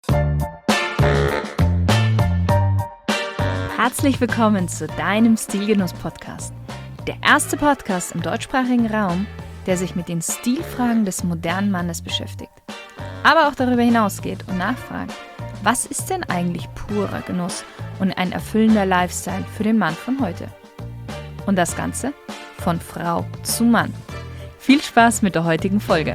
Herzlich willkommen zu deinem Stilgenuss-Podcast. Der erste Podcast im deutschsprachigen Raum, der sich mit den Stilfragen des modernen Mannes beschäftigt. Aber auch darüber hinausgeht und nachfragt, was ist denn eigentlich purer Genuss und ein erfüllender Lifestyle für den Mann von heute? Und das Ganze von Frau zu Mann. Viel Spaß mit der heutigen Folge.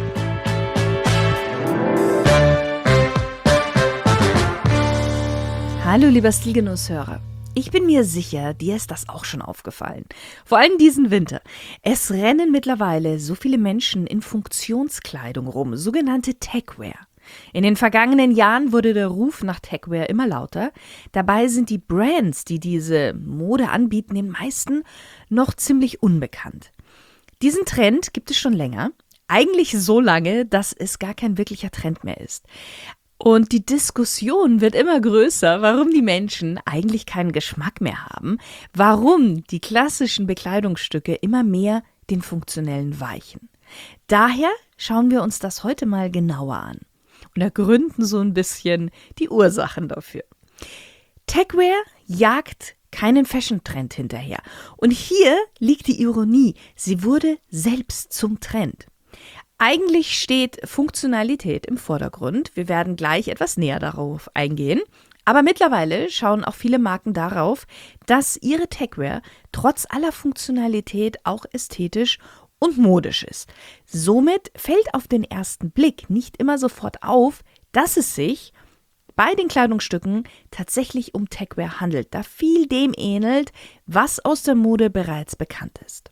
Hallo lieber Stilgenusshörer. Ich bin mir sicher, dir ist das auch schon aufgefallen. Vor allem diesen Winter. Es rennen mittlerweile so viele Menschen in Funktionskleidung rum, sogenannte Techwear. In den vergangenen Jahren wurde der Ruf nach Techwear immer lauter. Dabei sind die Brands, die diese Mode anbieten, den meisten noch ziemlich unbekannt. Diesen Trend gibt es schon länger. Eigentlich so lange, dass es gar kein wirklicher Trend mehr ist. Und die Diskussion wird immer größer, warum die Menschen eigentlich keinen Geschmack mehr haben, warum die klassischen Bekleidungsstücke immer mehr den funktionellen weichen. Daher schauen wir uns das heute mal genauer an und ergründen so ein bisschen die Ursachen dafür. Techwear jagt keinen Fashion-Trend hinterher. Und hier liegt die Ironie, sie wurde selbst zum Trend. Eigentlich steht Funktionalität im Vordergrund. Wir werden gleich etwas näher darauf eingehen. Aber mittlerweile schauen auch viele Marken darauf, dass ihre Techwear trotz aller Funktionalität auch ästhetisch und modisch ist. Somit fällt auf den ersten Blick nicht immer sofort auf, dass es sich bei den Kleidungsstücken tatsächlich um Techwear handelt, da viel dem ähnelt, was aus der Mode bereits bekannt ist.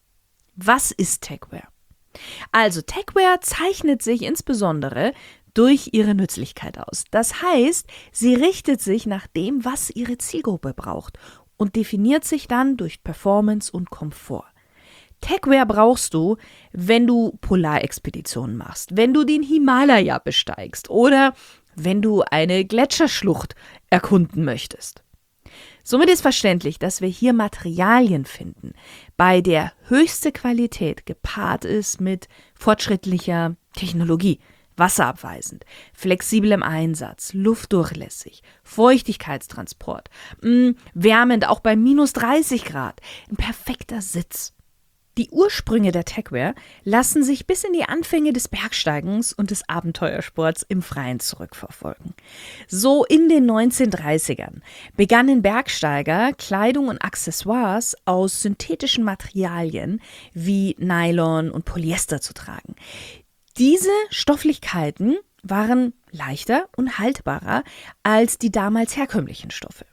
Was ist Techwear? Also Techwear zeichnet sich insbesondere durch ihre Nützlichkeit aus. Das heißt, sie richtet sich nach dem, was ihre Zielgruppe braucht und definiert sich dann durch Performance und Komfort. Techwear brauchst du, wenn du Polarexpeditionen machst, wenn du den Himalaya besteigst oder wenn du eine Gletscherschlucht erkunden möchtest. Somit ist verständlich, dass wir hier Materialien finden, bei der höchste Qualität gepaart ist mit fortschrittlicher Technologie, wasserabweisend, flexiblem Einsatz, luftdurchlässig, Feuchtigkeitstransport, wärmend auch bei minus 30 Grad, ein perfekter Sitz. Die Ursprünge der Techwear lassen sich bis in die Anfänge des Bergsteigens und des Abenteuersports im Freien zurückverfolgen. So in den 1930ern begannen Bergsteiger Kleidung und Accessoires aus synthetischen Materialien wie Nylon und Polyester zu tragen. Diese Stofflichkeiten waren leichter und haltbarer als die damals herkömmlichen Stoffe.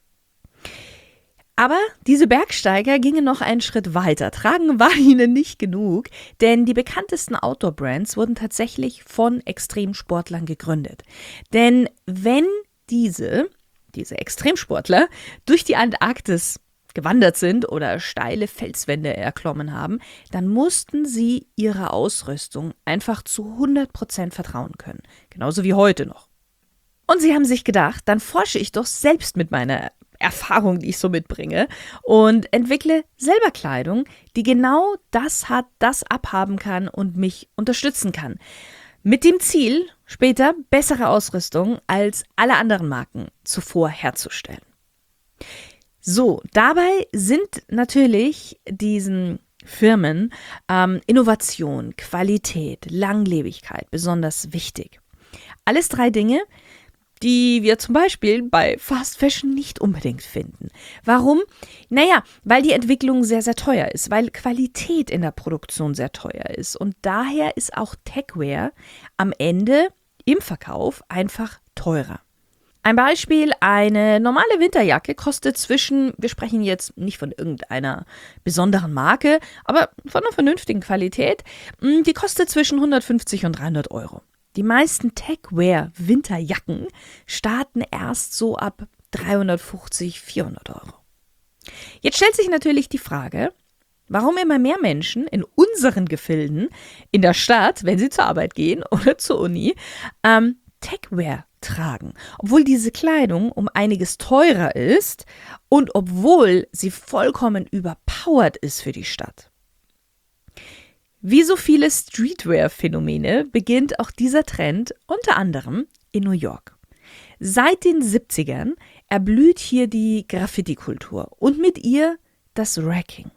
Aber diese Bergsteiger gingen noch einen Schritt weiter. Tragen war ihnen nicht genug, denn die bekanntesten Outdoor-Brands wurden tatsächlich von Extremsportlern gegründet. Denn wenn diese Extremsportler durch die Antarktis gewandert sind oder steile Felswände erklommen haben, dann mussten sie ihrer Ausrüstung einfach zu 100% vertrauen können. Genauso wie heute noch. Und sie haben sich gedacht, dann forsche ich doch selbst mit meiner Erfahrung, die ich so mitbringe und entwickle selber Kleidung, die genau das hat, das abhaben kann und mich unterstützen kann. Mit dem Ziel, später bessere Ausrüstung als alle anderen Marken zuvor herzustellen. So, dabei sind natürlich diesen Firmen Innovation, Qualität, Langlebigkeit besonders wichtig. Alles 3 Dinge, die wir zum Beispiel bei Fast Fashion nicht unbedingt finden. Warum? Naja, weil die Entwicklung sehr, sehr teuer ist, weil Qualität in der Produktion sehr teuer ist und daher ist auch Techwear am Ende im Verkauf einfach teurer. Ein Beispiel, eine normale Winterjacke kostet wir sprechen jetzt nicht von irgendeiner besonderen Marke, aber von einer vernünftigen Qualität, die kostet zwischen 150 und 300 Euro. Die meisten Techwear-Winterjacken starten erst so ab 350, 400 Euro. Jetzt stellt sich natürlich die Frage, warum immer mehr Menschen in unseren Gefilden in der Stadt, wenn sie zur Arbeit gehen oder zur Uni, Techwear tragen, obwohl diese Kleidung um einiges teurer ist und obwohl sie vollkommen überpowered ist für die Stadt. Wie so viele Streetwear-Phänomene beginnt auch dieser Trend unter anderem in New York. Seit den 70ern erblüht hier die Graffiti-Kultur und mit ihr das Racking.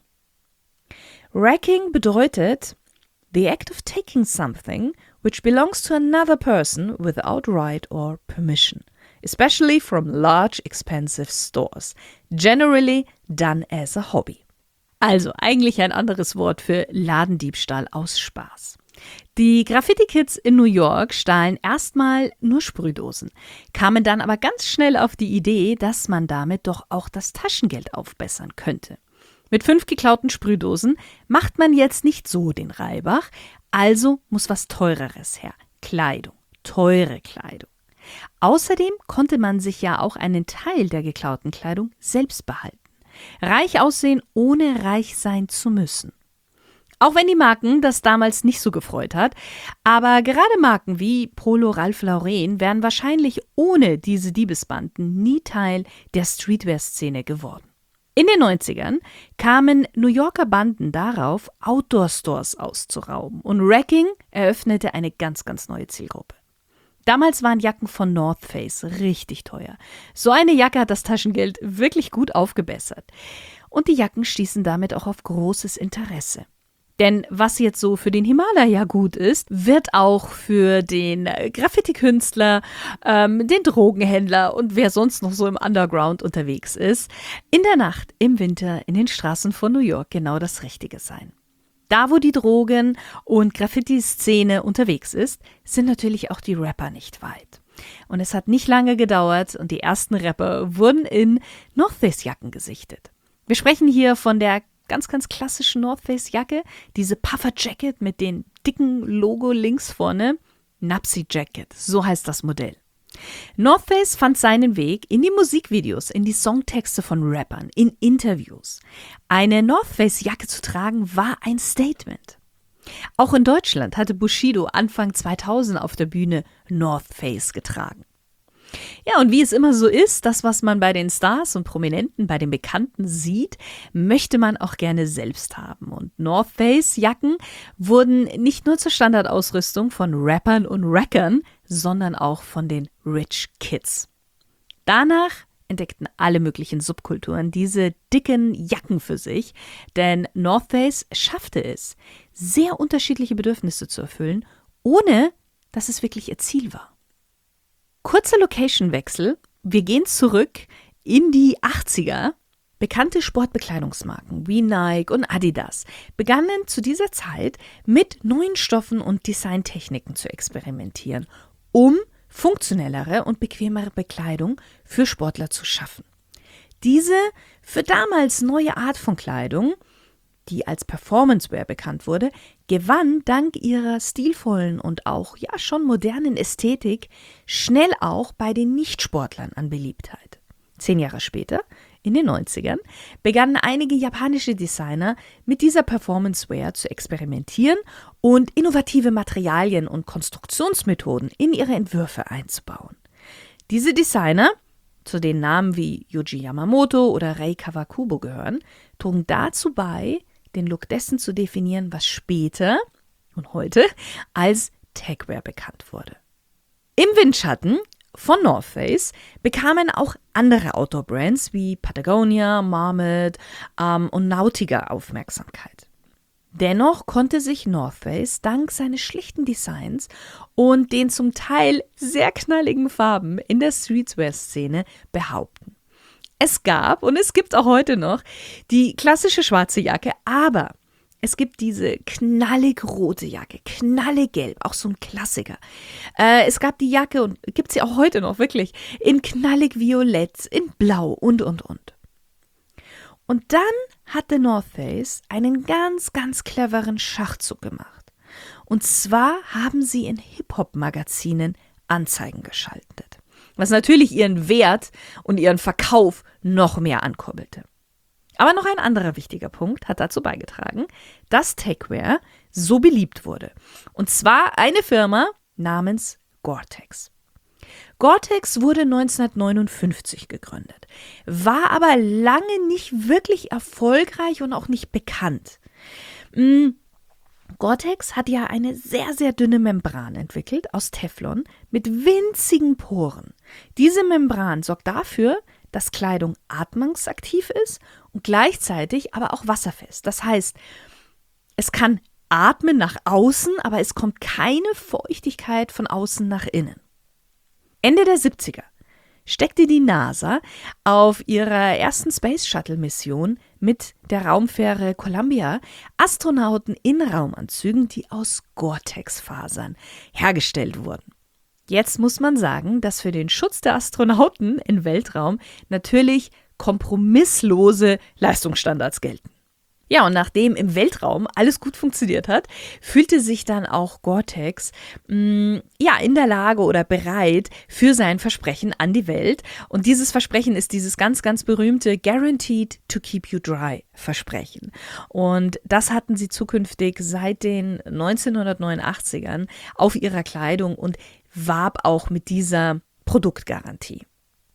Racking bedeutet the act of taking something which belongs to another person without right or permission, especially from large expensive stores, generally done as a hobby. Also eigentlich ein anderes Wort für Ladendiebstahl aus Spaß. Die Graffiti-Kids in New York stahlen erstmal nur Sprühdosen, kamen dann aber ganz schnell auf die Idee, dass man damit doch auch das Taschengeld aufbessern könnte. Mit 5 geklauten Sprühdosen macht man jetzt nicht so den Reibach, also muss was Teureres her. Kleidung, teure Kleidung. Außerdem konnte man sich ja auch einen Teil der geklauten Kleidung selbst behalten. Reich aussehen, ohne reich sein zu müssen. Auch wenn die Marken das damals nicht so gefreut hat, aber gerade Marken wie Polo Ralph Lauren wären wahrscheinlich ohne diese Diebesbanden nie Teil der Streetwear-Szene geworden. In den 90ern kamen New Yorker Banden darauf, Outdoor-Stores auszurauben und Racking eröffnete eine ganz, ganz neue Zielgruppe. Damals waren Jacken von North Face richtig teuer. So eine Jacke hat das Taschengeld wirklich gut aufgebessert. Und die Jacken stießen damit auch auf großes Interesse. Denn was jetzt so für den Himalaya gut ist, wird auch für den Graffiti-Künstler, den Drogenhändler und wer sonst noch so im Underground unterwegs ist, in der Nacht, im Winter, in den Straßen von New York genau das Richtige sein. Da, wo die Drogen- und Graffiti-Szene unterwegs ist, sind natürlich auch die Rapper nicht weit. Und es hat nicht lange gedauert und die ersten Rapper wurden in North Face-Jacken gesichtet. Wir sprechen hier von der ganz, ganz klassischen North Face Jacke, diese Puffer Jacket mit dem dicken Logo links vorne, Nuptse Jacket, so heißt das Modell. North Face fand seinen Weg in die Musikvideos, in die Songtexte von Rappern, in Interviews. Eine North Face Jacke zu tragen war ein Statement. Auch in Deutschland hatte Bushido Anfang 2000 auf der Bühne North Face getragen. Ja, und wie es immer so ist, das, was man bei den Stars und Prominenten, bei den Bekannten sieht, möchte man auch gerne selbst haben. Und North Face Jacken wurden nicht nur zur Standardausrüstung von Rappern und Rackern, sondern auch von den Rich Kids. Danach entdeckten alle möglichen Subkulturen diese dicken Jacken für sich, denn North Face schaffte es, sehr unterschiedliche Bedürfnisse zu erfüllen, ohne dass es wirklich ihr Ziel war. Kurzer Location-Wechsel. Wir gehen zurück in die 80er. Bekannte Sportbekleidungsmarken wie Nike und Adidas begannen zu dieser Zeit mit neuen Stoffen und Designtechniken zu experimentieren, um funktionellere und bequemere Bekleidung für Sportler zu schaffen. Diese für damals neue Art von Kleidung, die als Performance-Wear bekannt wurde, gewann dank ihrer stilvollen und auch schon modernen Ästhetik schnell auch bei den Nichtsportlern an Beliebtheit. 10 Jahre später, in den 90ern, begannen einige japanische Designer mit dieser Performance-Wear zu experimentieren und innovative Materialien und Konstruktionsmethoden in ihre Entwürfe einzubauen. Diese Designer, zu denen Namen wie Yuji Yamamoto oder Rei Kawakubo gehören, trugen dazu bei, den Look dessen zu definieren, was später und heute als Techwear bekannt wurde. Im Windschatten von North Face bekamen auch andere Outdoor-Brands wie Patagonia, Marmot und Nautica Aufmerksamkeit. Dennoch konnte sich North Face dank seines schlichten Designs und den zum Teil sehr knalligen Farben in der Streetwear-Szene behaupten. Es gab und es gibt auch heute noch die klassische schwarze Jacke, aber es gibt diese knallig rote Jacke, knallig gelb, auch so ein Klassiker. Es gab die Jacke und gibt sie auch heute noch wirklich in knallig violett, in blau und. Und dann hatte North Face einen ganz, ganz cleveren Schachzug gemacht. Und zwar haben sie in Hip-Hop-Magazinen Anzeigen geschaltet, was natürlich ihren Wert und ihren Verkauf noch mehr ankurbelte. Aber noch ein anderer wichtiger Punkt hat dazu beigetragen, dass Techwear so beliebt wurde. Und zwar eine Firma namens Gore-Tex. Gore-Tex wurde 1959 gegründet, war aber lange nicht wirklich erfolgreich und auch nicht bekannt. Gore-Tex hat ja eine sehr, sehr dünne Membran entwickelt aus Teflon mit winzigen Poren. Diese Membran sorgt dafür, dass Kleidung atmungsaktiv ist und gleichzeitig aber auch wasserfest. Das heißt, es kann atmen nach außen, aber es kommt keine Feuchtigkeit von außen nach innen. Ende der 70er steckte die NASA auf ihrer ersten Space Shuttle Mission mit der Raumfähre Columbia Astronauten in Raumanzügen, die aus Gore-Tex-Fasern hergestellt wurden. Jetzt muss man sagen, dass für den Schutz der Astronauten im Weltraum natürlich kompromisslose Leistungsstandards gelten. Ja, und nachdem im Weltraum alles gut funktioniert hat, fühlte sich dann auch Gore-Tex in der Lage oder bereit für sein Versprechen an die Welt. Und dieses Versprechen ist dieses ganz, ganz berühmte Guaranteed to Keep You Dry Versprechen. Und das hatten sie zukünftig seit den 1989ern auf ihrer Kleidung und warb auch mit dieser Produktgarantie.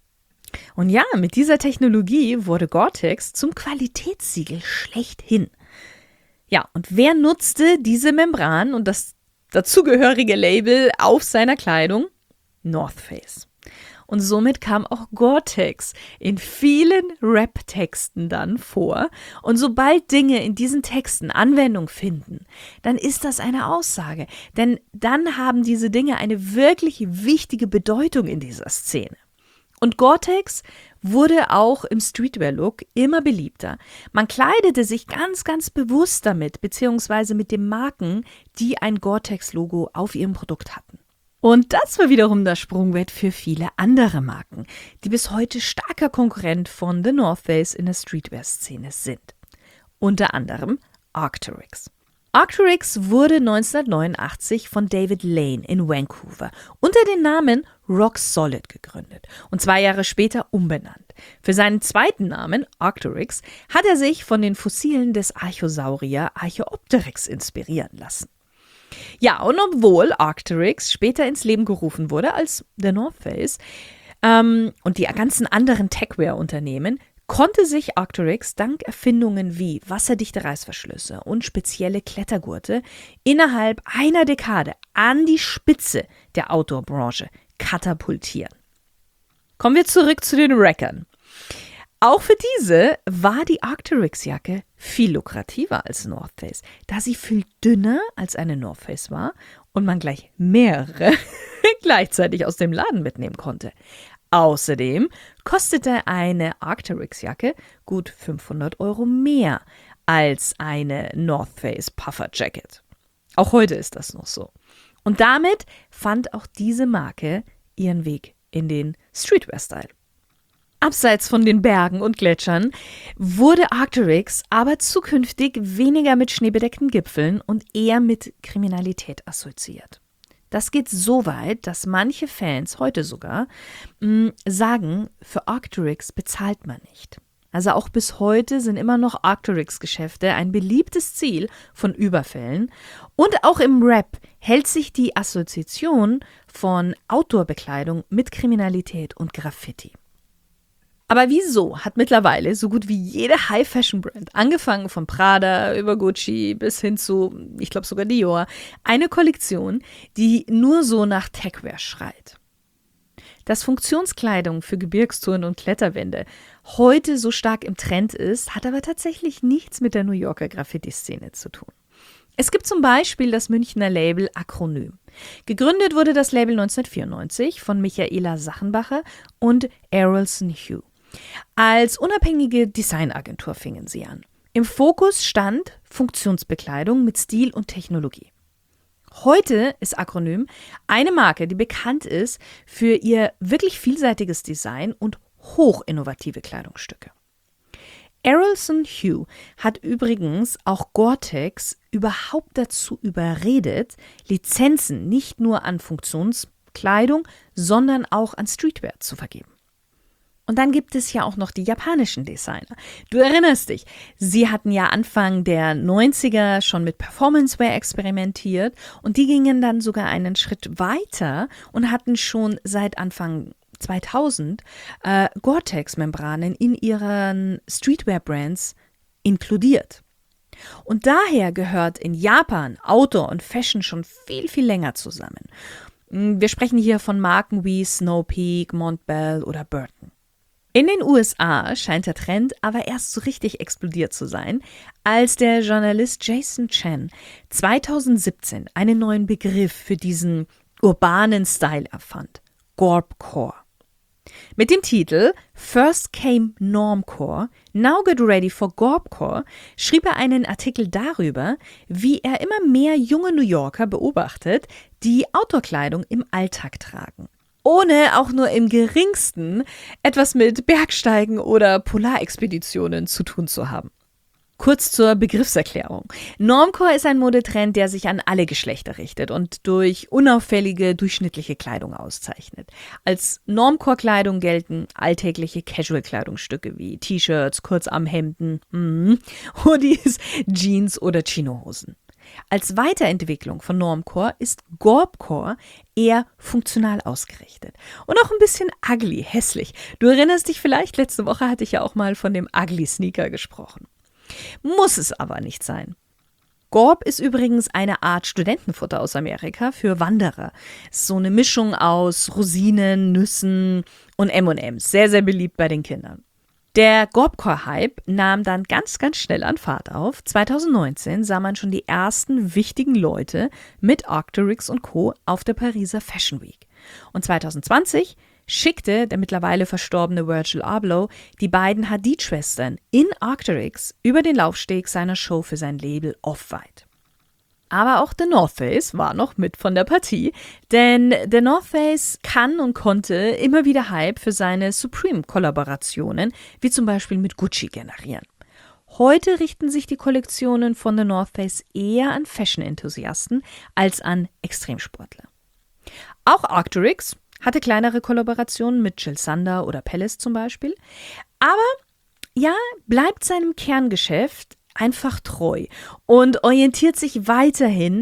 Und ja, mit dieser Technologie wurde Gore-Tex zum Qualitätssiegel schlechthin. Ja, und wer nutzte diese Membran und das dazugehörige Label auf seiner Kleidung? North Face. Und somit kam auch Gore-Tex in vielen Rap-Texten dann vor. Und sobald Dinge in diesen Texten Anwendung finden, dann ist das eine Aussage. Denn dann haben diese Dinge eine wirklich wichtige Bedeutung in dieser Szene. Und Gore-Tex wurde auch im Streetwear-Look immer beliebter. Man kleidete sich ganz, ganz bewusst damit, beziehungsweise mit den Marken, die ein Gore-Tex-Logo auf ihrem Produkt hatten. Und das war wiederum das Sprungbrett für viele andere Marken, die bis heute starker Konkurrent von The North Face in der Streetwear-Szene sind. Unter anderem Arc'teryx. Arc'teryx wurde 1989 von David Lane in Vancouver unter dem Namen Rock Solid gegründet und 2 Jahre später umbenannt. Für seinen zweiten Namen, Arc'teryx, hat er sich von den Fossilen des Archosaurier Archaeopteryx inspirieren lassen. Ja, und obwohl Arc'teryx später ins Leben gerufen wurde als The North Face und die ganzen anderen Techwear-Unternehmen, konnte sich Arc'teryx dank Erfindungen wie wasserdichte Reißverschlüsse und spezielle Klettergurte innerhalb einer Dekade an die Spitze der Outdoor-Branche katapultieren. Kommen wir zurück zu den Wreckern. Auch für diese war die Arc'teryx-Jacke viel lukrativer als North Face, da sie viel dünner als eine North Face war und man gleich mehrere gleichzeitig aus dem Laden mitnehmen konnte. Außerdem kostete eine Arc'teryx-Jacke gut 500 € mehr als eine North Face Puffer Jacket. Auch heute ist das noch so. Und damit fand auch diese Marke ihren Weg in den Streetwear-Style. Abseits von den Bergen und Gletschern wurde Arc'teryx aber zukünftig weniger mit schneebedeckten Gipfeln und eher mit Kriminalität assoziiert. Das geht so weit, dass manche Fans heute sogar sagen, für Arc'teryx bezahlt man nicht. Also auch bis heute sind immer noch Arc'teryx-Geschäfte ein beliebtes Ziel von Überfällen. Und auch im Rap hält sich die Assoziation von Outdoor-Bekleidung mit Kriminalität und Graffiti. Aber wieso hat mittlerweile so gut wie jede High-Fashion-Brand, angefangen von Prada über Gucci bis hin zu, ich glaube sogar Dior, eine Kollektion, die nur so nach Techwear schreit? Dass Funktionskleidung für Gebirgstouren und Kletterwände heute so stark im Trend ist, hat aber tatsächlich nichts mit der New Yorker Graffiti-Szene zu tun. Es gibt zum Beispiel das Münchner Label Acronym. Gegründet wurde das Label 1994 von Michaela Sachenbacher und Errolson Hugh. Als unabhängige Designagentur fingen sie an. Im Fokus stand Funktionsbekleidung mit Stil und Technologie. Heute ist Acronym eine Marke, die bekannt ist für ihr wirklich vielseitiges Design und hochinnovative Kleidungsstücke. Errolson Hugh hat übrigens auch Gore-Tex überhaupt dazu überredet, Lizenzen nicht nur an Funktionskleidung, sondern auch an Streetwear zu vergeben. Und dann gibt es ja auch noch die japanischen Designer. Du erinnerst dich, sie hatten ja Anfang der 90er schon mit Performance-Wear experimentiert und die gingen dann sogar einen Schritt weiter und hatten schon seit Anfang 2000 Gore-Tex-Membranen in ihren Streetwear-Brands inkludiert. Und daher gehört in Japan Outdoor und Fashion schon viel, viel länger zusammen. Wir sprechen hier von Marken wie Snow Peak, Montbell oder Burton. In den USA scheint der Trend aber erst so richtig explodiert zu sein, als der Journalist Jason Chen 2017 einen neuen Begriff für diesen urbanen Style erfand: Gorpcore. Mit dem Titel First Came Normcore, Now Get Ready for Gorpcore schrieb er einen Artikel darüber, wie er immer mehr junge New Yorker beobachtet, die Outdoor-Kleidung im Alltag tragen, ohne auch nur im geringsten etwas mit Bergsteigen oder Polarexpeditionen zu tun zu haben. Kurz zur Begriffserklärung. Normcore ist ein Modetrend, der sich an alle Geschlechter richtet und durch unauffällige, durchschnittliche Kleidung auszeichnet. Als Normcore-Kleidung gelten alltägliche Casual-Kleidungsstücke wie T-Shirts, Kurzarmhemden, Hoodies, Jeans oder Chinohosen. Als Weiterentwicklung von Normcore ist Gorpcore eher funktional ausgerichtet und auch ein bisschen ugly, hässlich. Du erinnerst dich vielleicht, letzte Woche hatte ich ja auch mal von dem Ugly Sneaker gesprochen. Muss es aber nicht sein. Gorp ist übrigens eine Art Studentenfutter aus Amerika für Wanderer. So eine Mischung aus Rosinen, Nüssen und M&M's. Sehr, sehr beliebt bei den Kindern. Der Gorpcore-Hype nahm dann ganz, ganz schnell an Fahrt auf. 2019 sah man schon die ersten wichtigen Leute mit Arc'teryx und Co. auf der Pariser Fashion Week. Und 2020 schickte der mittlerweile verstorbene Virgil Abloh die beiden Hadid-Schwestern in Arc'teryx über den Laufsteg seiner Show für sein Label Off-White. Aber auch The North Face war noch mit von der Partie, denn The North Face kann und konnte immer wieder Hype für seine Supreme-Kollaborationen, wie zum Beispiel mit Gucci, generieren. Heute richten sich die Kollektionen von The North Face eher an Fashion-Enthusiasten als an Extremsportler. Auch Arc'teryx hatte kleinere Kollaborationen mit Jil Sander oder Palace zum Beispiel, aber ja, bleibt seinem Kerngeschäft einfach treu und orientiert sich weiterhin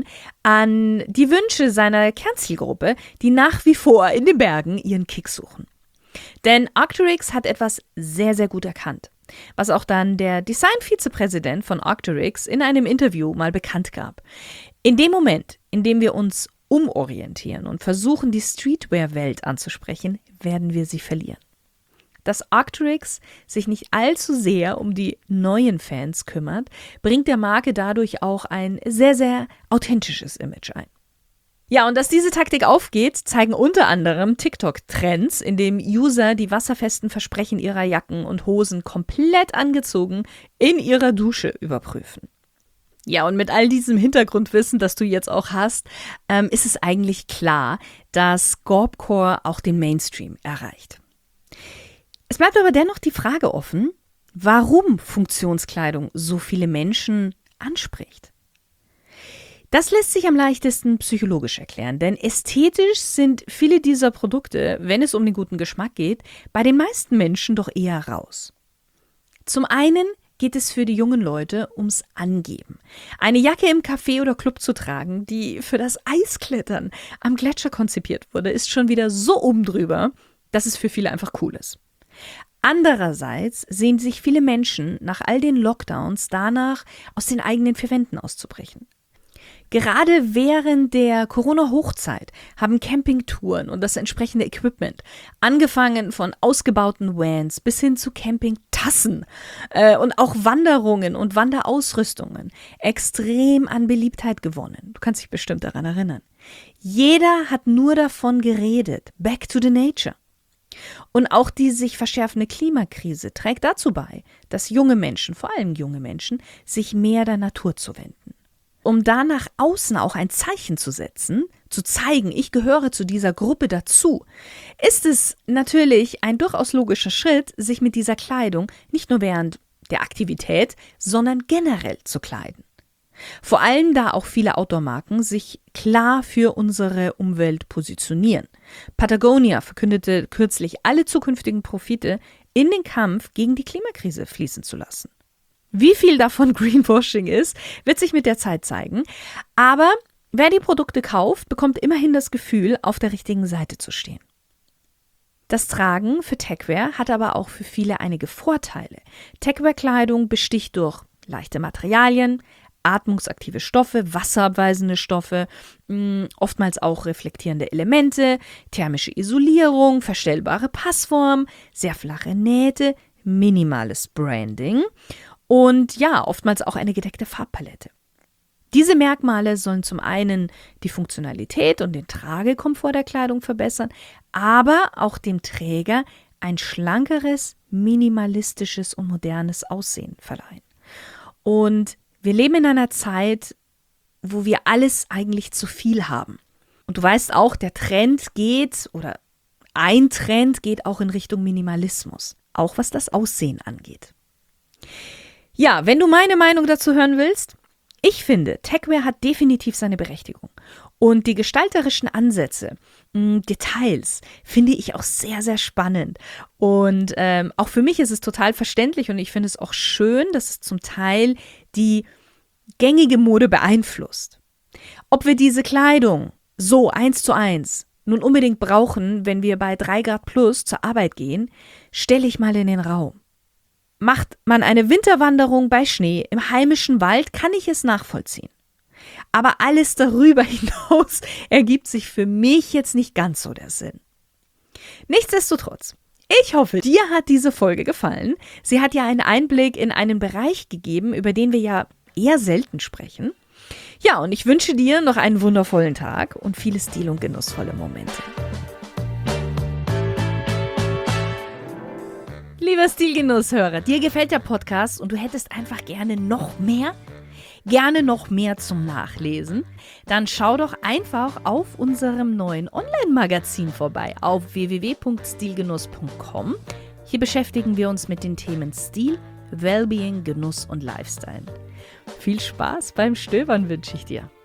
an die Wünsche seiner Kernzielgruppe, die nach wie vor in den Bergen ihren Kick suchen. Denn Arc'teryx hat etwas sehr, sehr gut erkannt, was auch dann der Design-Vizepräsident von Arc'teryx in einem Interview mal bekannt gab. In dem Moment, in dem wir uns umorientieren und versuchen, die Streetwear-Welt anzusprechen, werden wir sie verlieren. Dass Arc'teryx sich nicht allzu sehr um die neuen Fans kümmert, bringt der Marke dadurch auch ein sehr, sehr authentisches Image ein. Ja, und dass diese Taktik aufgeht, zeigen unter anderem TikTok-Trends, in dem User die wasserfesten Versprechen ihrer Jacken und Hosen komplett angezogen in ihrer Dusche überprüfen. Ja, und mit all diesem Hintergrundwissen, das du jetzt auch hast, ist es eigentlich klar, dass Gorpcore auch den Mainstream erreicht. Es bleibt aber dennoch die Frage offen, warum Funktionskleidung so viele Menschen anspricht. Das lässt sich am leichtesten psychologisch erklären, denn ästhetisch sind viele dieser Produkte, wenn es um den guten Geschmack geht, bei den meisten Menschen doch eher raus. Zum einen geht es für die jungen Leute ums Angeben. Eine Jacke im Café oder Club zu tragen, die für das Eisklettern am Gletscher konzipiert wurde, ist schon wieder so oben drüber, dass es für viele einfach cool ist. Andererseits sehen sich viele Menschen nach all den Lockdowns danach, aus den eigenen vier Wänden auszubrechen. Gerade während der Corona-Hochzeit haben Campingtouren und das entsprechende Equipment, angefangen von ausgebauten Vans bis hin zu Campingtassen und auch Wanderungen und Wanderausrüstungen, extrem an Beliebtheit gewonnen. Du kannst dich bestimmt daran erinnern. Jeder hat nur davon geredet. Back to the nature. Und auch die sich verschärfende Klimakrise trägt dazu bei, dass junge Menschen, vor allem junge Menschen, sich mehr der Natur zuwenden. Um da nach außen auch ein Zeichen zu setzen, zu zeigen, ich gehöre zu dieser Gruppe dazu, ist es natürlich ein durchaus logischer Schritt, sich mit dieser Kleidung nicht nur während der Aktivität, sondern generell zu kleiden. Vor allem, da auch viele Outdoor-Marken sich klar für unsere Umwelt positionieren. Patagonia verkündete kürzlich, alle zukünftigen Profite in den Kampf gegen die Klimakrise fließen zu lassen. Wie viel davon Greenwashing ist, wird sich mit der Zeit zeigen. Aber wer die Produkte kauft, bekommt immerhin das Gefühl, auf der richtigen Seite zu stehen. Das Tragen für Techwear hat aber auch für viele einige Vorteile. Techwear-Kleidung besticht durch Leichte Materialien, atmungsaktive Stoffe, wasserabweisende Stoffe, oftmals auch reflektierende Elemente, thermische Isolierung, verstellbare Passform, sehr flache Nähte, minimales Branding und ja, oftmals auch eine gedeckte Farbpalette. Diese Merkmale sollen zum einen die Funktionalität und den Tragekomfort der Kleidung verbessern, aber auch dem Träger ein schlankeres, minimalistisches und modernes Aussehen verleihen. Und wir leben in einer Zeit, wo wir alles eigentlich zu viel haben. Und du weißt auch, ein Trend geht auch in Richtung Minimalismus, auch was das Aussehen angeht. Ja, wenn du meine Meinung dazu hören willst, ich finde, Techwear hat definitiv seine Berechtigung. Und die gestalterischen Ansätze, Details, finde ich auch sehr, sehr spannend. Und auch für mich ist es total verständlich und ich finde es auch schön, dass es zum Teil die gängige Mode beeinflusst. Ob wir diese Kleidung so 1:1 nun unbedingt brauchen, wenn wir bei 3 Grad plus zur Arbeit gehen, stelle ich mal in den Raum. Macht man eine Winterwanderung bei Schnee im heimischen Wald, kann ich es nachvollziehen. Aber alles darüber hinaus ergibt sich für mich jetzt nicht ganz so der Sinn. Nichtsdestotrotz, ich hoffe, dir hat diese Folge gefallen. Sie hat ja einen Einblick in einen Bereich gegeben, über den wir ja eher selten sprechen. Ja, und ich wünsche dir noch einen wundervollen Tag und viele stil- und genussvolle Momente. Lieber Stilgenusshörer, dir gefällt der Podcast und du hättest einfach gerne noch mehr zum Nachlesen, dann schau doch einfach auf unserem neuen Online-Magazin vorbei auf www.stilgenuss.com. Hier beschäftigen wir uns mit den Themen Stil, Wellbeing, Genuss und Lifestyle. Viel Spaß beim Stöbern wünsche ich dir.